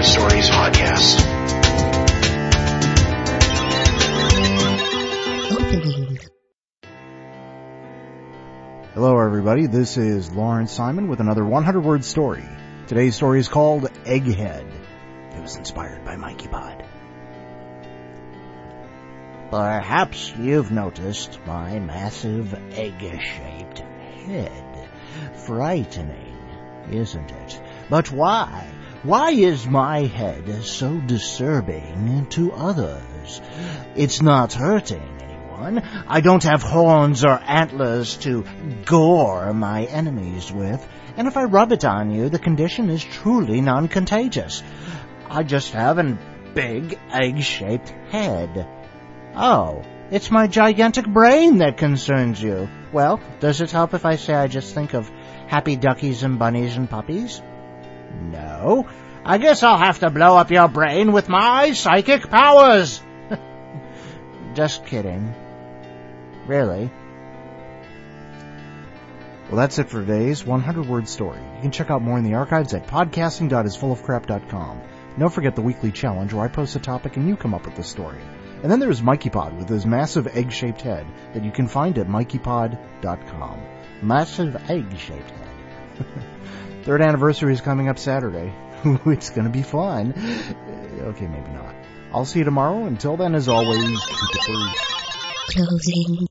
Stories podcast. Hello everybody, this is Lawrence Simon with another 100-word story. Today's story is called Egghead. It was inspired by Mikey Pod. Perhaps you've noticed my massive egg-shaped head. Frightening, isn't it? But why? Why is my head so disturbing to others? It's not hurting anyone. I don't have horns or antlers to gore my enemies with. And if I rub it on you, the condition is truly non-contagious. I just have a big egg-shaped head. Oh, it's my gigantic brain that concerns you. Well, does it help if I say I just think of happy duckies and bunnies and puppies? No. I guess I'll have to blow up your brain with my psychic powers. Just kidding. Really? Well, that's it for today's 100-word story. You can check out more in the archives at podcasting.isfullofcrap.com. Don't forget the weekly challenge where I post a topic and you come up with the story. And then there's Mikey Pod with his massive egg-shaped head that you can find at mikeypod.com. Massive egg-shaped head. Third anniversary is coming up Saturday. It's going to be fun. Okay, maybe not. I'll see you tomorrow. Until then, as always, keep it brief. Closing